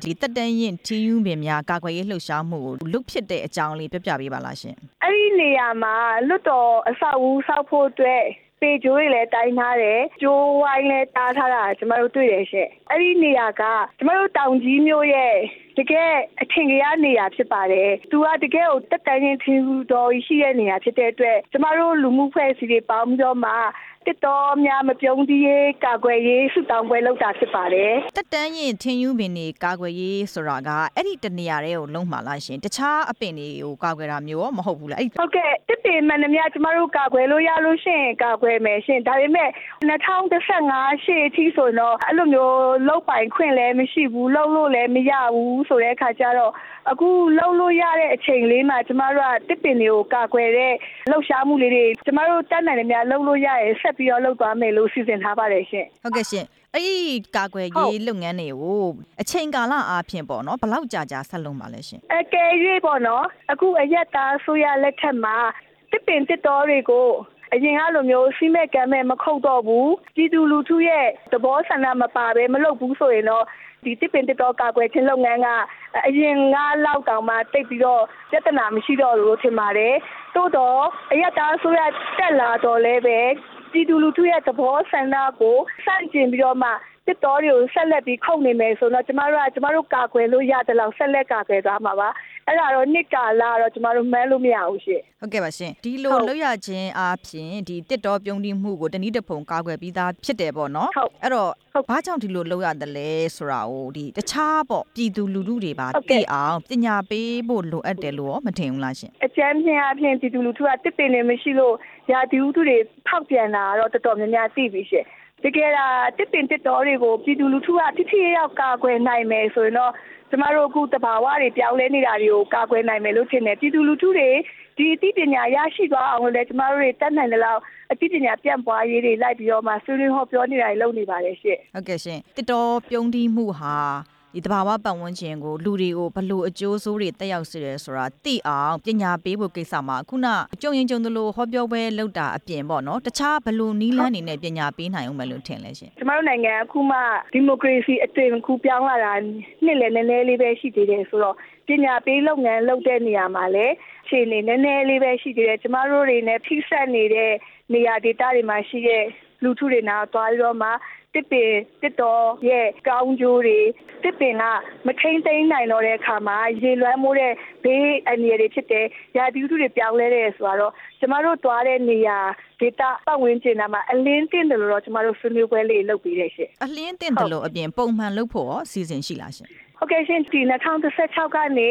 ဒီတက်တန်းရင်ထင်းယူပင်များကာကွယ်ရေးလှုပ်ရှားမှုကိုလွတ်ဖြစ်တဲ့အကြောင်းလေးပြပြပေးပါလားရှင်အဲ့ဒီနေရာမှာလွတ်တော်အဆောက်အဦဆောက်ဖို့အတွက်ပေကျိုးတွေလည်းတိုင်းထားတယ်ကျိုးဝိုင်းလည်းတားထားတာကျမတို့တွေ့တယ်ရှင့်အဲ့ဒီနေရာကကျမတို့တောင်ကြီးမြို့ရဲ့တကယ်အထင်ကြီးနေရာဖြစ်ပါတယ်သူကတကယ်ကိုတက်တန်းချင်းထင်းတော်ရှိတဲ့နေရာဖြစ်တဲ့အတွက်ကျမတို့လူမှုဖွဲ့စည်းတွေပေါင်းပြီးတော့မှတစ်တော်များမပြုံးသီးရေးကာကွယ်ရေးစုတောင်းပွဲလုပ်တာဖြစ်ပါတယ်တက်တန်းရင်ထင်းယူပင်တွေကာကွယ်ရေးဆိုတာကအဲ့ဒီတနေရာတွေကိုလုံးမှာလားရှင်တခြားအပင်တွေကိုကာကွယ်တာမျိုးရောမဟုတ်ဘူးလားဟုတ်ကဲ့တစ်ပင်မှန်သမျှကျမတို့ကာကွယ်လို့ရလို့ရှင်ကာကွယ်မယ်ရှင်ဒါပေမဲ့2015ရှေ့အထိဆိုတော့အဲ့လိုမျိုးလောက်ပိုင်ခွင့်လည်းမရှိဘူးလုံးလို့လည်းမရဘူးဆိုတဲ့အခါကျတော့အခုလုံးလို့ရတဲ့အချိန်လေးမှာကျမတို့ကတစ်ပင်တွေကိုကာကွယ်တဲ့လှုပ်ရှားမှုလေးတွေကျမတို့တတ်နိုင်တယ်များလုံးလို့ရရဲ့ဆက်ပြီးတော့လုပ်သွားမယ်လို့စီစဉ်ထားပါတယ်ရှင်ဟုတ်ကဲ့ရှင်အဲ့ဒီကာကွယ်ရေးလုပ်ငန်းတွေကိုအချိန်ကာလအားဖြင့်ပေါ့နော်ဘယ်လောက်ကြာဆက်လုပ်မှာလဲရှင်အကယ်၍ပေါ့နော်အခုအရက်သားဆိုရလက်ထက်မှာတစ်ပင်တစ်တော်တွေကိုအရင်ကလိုမျိုးစီးမဲ့ကမ်းမဲ့မခုတ်တော့ဘူးပြည်သူလူထုရဲ့သဘောဆန္ဒမပါဘဲမလုပ်ဘူးဆိုရင်တော့ဒီတစ်ပင်တစ်တော်ကာကွယ်ခြင်းလုပ်ငန်းကအရင်ကလောက်တောင်မှတိတ်ပြီးတော့ပြဿနာမရှိတော့လို့ထင်ပါတယ်သို့တော့အရက်သားဆိုရတက်လာတော့လဲပဲပြည်သူလူထုရဲ့သဘောဆန္ဒကိုစန့်ကျင်ပြီးတော့မှတစ်တော်တွေကိုဆက်လက်ပြီးခုတ်နေမယ်ဆိုတော့ကျမတို့ကာကွယ်လို့ရတယ်လို့ဆက်လက်ကာကွယ်သွားမှာပါအဲ့ဒါတော့နှစ်ကာလတော့ကျမတို့မှန်းလို့မရဘူးရှင်ဟုတ်ကဲ့ပါရှင်ဒီလိုလုပ်ရခြင်းအားဖြင့်ဒီတစ်တော်ပြုံးတိမှုကိုတနည်းတစ်ဖုံကာကွယ်ပြီးသားဖြစ်တယ်ပေါ့နော်အဲ့တော့ဘာကြောင့်ဒီလိုလုပ်ရတယ်လဲဆိုတာကိုဒီတခြားပေါ့ပြည်သူလူထုတွေပါသိအောင်ပညာပေးဖို့လိုအပ်တယ်လို့ရောမထင်ဘူးလားရှင်အကျဉ်းဖြင့်အပြင်ပြည်သူလူထုကတစ်ပင်နေမရှိလို့ရာသီဥတုတွေဖောက်ပြန်တာတော့တော်တော်များများသိပြီရှင်တကယ်တစ်ပင်တစ်တော်တွေကိုပြည်သူလူထုကထိထိရောက်ကာကွယ်နိုင်မယ်ဆိုရင်တော့ကျမတို့အခုတဘာဝတွေပြောင်းလဲနေတာတွေကိုကာကွယ်နိုင်မယ်လို့ထင်တယ်ပြည်သူလူထုတွေဒီအသိပညာရရှိသွားအောင်လည်းကျမတို့တွေတတ်နိုင်တဲ့လောက်အသိပညာပြန့်ပွားရေးတွေလိုက်ပြီးတော့မှဆွေးနွေးဟောပြောနေတာတွေလုပ်နေပါတယ်ရှင့်ဟုတ်ကဲ့ရှင်တစ်တော်ပြုံးတီးမှုဟာဒီတဘာဝပတ်ဝန်းကျင်ကိုလူတွေကိုဘလို့အကျိုးဆိုးတွေတက်ရောက်စေတယ်ဆိုတာသိအောင်ပညာပေးဖို့ကိစ္စမှာခုနကြုံရင်ကြုံသလိုဟောပြောပွဲလုပ်တာအပြင်ပေါ့နော်တခြားဘလို့နီးလန်းနေနဲ့ပညာပေးနိုင်အောင်မလို့ထင်လဲရှင်ကျမတို့နိုင်ငံအခုမှဒီမိုကရေစီအသွင်ကူးပြောင်းလာတာနှစ်လည်းနည်းနည်းလေးပဲရှိသေးတယ်ဆိုတော့ပညာပေးလုပ်ငန်းလုပ်တဲ့နေရာမှာလည်းခြေနေနည်းနည်းလေးပဲရှိသေးတယ်ကျမတို့တွေနဲ့ဖိဆက်နေတဲ့နေရာဒေသတွေမှာရှိတဲ့လူထုတွေနာသွားပြီးတော့မှတစ်ပင်တစ်တော်ရဲ့ကောင်းကျိုးတွေတစ်ပင်ကမထိန်သိမ်းနိုင်တော့တဲ့အခါမှာရေလွှမ်းမိုးတဲ့ဘေးအန္တရာယ်တွေဖြစ်တဲ့ရာသီဥတုတွေပြောင်းလဲတဲ့ဆိုတော့ကျမတို့သွားတဲ့နေရာဒေသပတ်ဝန်းကျင်မှာအလင်းတင့်တယ်လို့တော့ကျမတို့ဆွေးနွေးပွဲလေးလုပ်ပြီးတယ်ရှင်အလင်းတင့်တယ်လို့အပြင်ပုံမှန်လုပ်ဖို့ရောအစီအစဉ်ရှိလားရှင်ဟုတ်ကဲ့ရှင်ဒီ2016ကနေ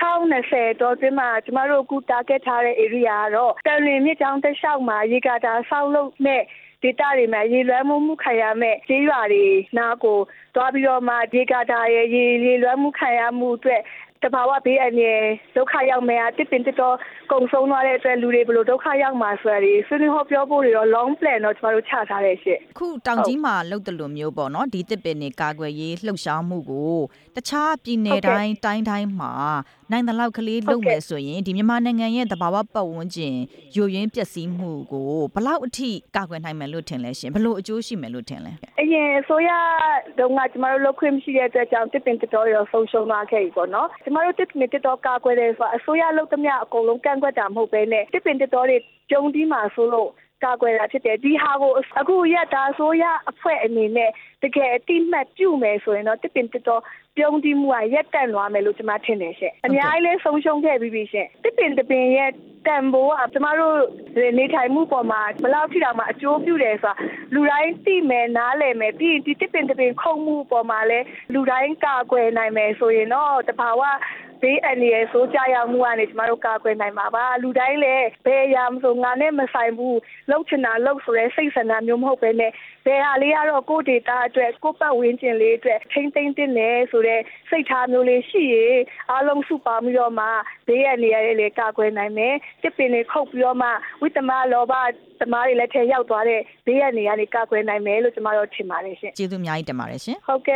2020တော့ဒီမှာကျမတို့အခု target ထားတဲ့ area ကတော့တန်လင်းမြစ်ကြောင်းတစ်လျှောက်မှာရေကာတာဆောက်လုပ်မဲ့ဒေတာတွေမှာရေလွှမ်းမှုခံရမဲ့ကျေးရွာတွေနားကိုတွားပြီးတော့မှရေကာတာရဲ့ရေလွှမ်းမှုခံရမှုအတွက်တဘာဝဘေးအန္တရာယ်ဒုက္ခရောက်မယ်တစ်ပင်တစ်တော်ကုန်ဆုံးသွားတဲ့အတွက်လူတွေဘယ်လိုဒုက္ခရောက်မှာဆိုရယ်ဆွေးနွေးဟောပြောဖို့တွေတော့ long plan တော့ကျမတို့ချထားတယ်ရှင့်ခုတောင်ကြီးမှာလုပ်တယ်လို့မျိုးပေါ့နော်ဒီတစ်ပင်တွေကာကွယ်ရေးလှုပ်ရှားမှုကိုတခြားပြည်နယ်တိုင်းတိုင်းမှာနိုင်တဲ့လောက်ကလေးလုပ်မယ်ဆိုရင်ဒီမြန်မာနိုင်ငံရဲ့သဘာဝပတ်ဝန်းကျင်ယိုယွင်းပျက်စီးမှုကိုဘယ်လောက်အထိကာကွယ်နိုင်မယ်လို့ထင်လဲရှင်ဘယ်လိုအကျိုးရှိမယ်လို့ထင်လဲအရင်အစိုးရတုန်းကကျမတို့လုပ်ခွင့်မရှိတဲ့အတွက်ကြောင့်တစ်ပင်တစ်တော်ရောဆုံးရှုံးသွားခဲ့ပြီပေါ့နော်ကျမတို့တစ်ပင်တစ်တော်ကာကွယ်တယ်ဆိုတာအစိုးရလုပ်သမျှအကုန်လုံးကန့်ကွက်တာမဟုတ်ဘဲနဲ့တစ်ပင်တစ်တော်တွေကျုံပြီးမှဆိုလို့ကာကွယ်တာဖြစ်တယ်ဒီဟာကိုအခုရက်သားဆိုရအဖွဲ့အနေနဲ့တကယ်အတိမတ်ပြုမယ်ဆိုရင်တော့တစ်ပင်တစ်တော်ပြုံးတီးမှုကရက်တန့်သွားမယ်လို့ကျွန်မထင်တယ်ရှင့်အများကြီးလဲဆုံးရှုံးခဲ့ပြီးပြီရှင့်တစ်ပင်ရဲ့တန်ဖိုးကကျွန်မတို့နေထိုင်မှုပေါ်မှာဘယ်လောက်ထိတောင်မှအကျိုးပြုတယ်ဆိုတာလူတိုင်းသိမယ်နားလည်မယ်ပြီးဒီတစ်ပင်ခုံမှုပေါ်မှာလဲလူတိုင်းကာကွယ်နိုင်မယ်ဆိုရင်တော့တဘာဝဘေးအန္တရာယ်ဆိုးကြရောက်မှုကနေကျမတို့ကာကွယ်နိုင်မှာပါလူတိုင်းလည်းဘယ်အရာမဆိုငါနဲ့မဆိုင်ဘူးလှုပ်ချင်တာလှုပ်ဆိုတဲ့စိတ်ဆန္ဒမျိုးမဟုတ်ပဲနဲ့ဘယ်ဟာလေးကတော့ကိုယ့်ဒေတာအတွက်ကိုယ့်ပတ်ဝန်းကျင်လေးအတွက်ထိမ့်သိမ့်တင်နေဆိုတဲ့စိတ်ထားမျိုးလေးရှိရင်အားလုံးစုပေါင်းပြီးတော့မှဘေးအန္တရာယ်လေးကာကွယ်နိုင်မယ်တစ်ပင်လေးခုတ်ပြီးတော့မှဝိတ္တမလောဘသမားတွေလက်ထဲရောက်သွားတဲ့ဘေးအန္တရာယ်ကနေကာကွယ်နိုင်မယ်လို့ကျမတို့ထင်ပါတယ်ရှင်ကျေးဇူးအများကြီးတင်ပါတယ်ရှင်ဟုတ်ကဲ့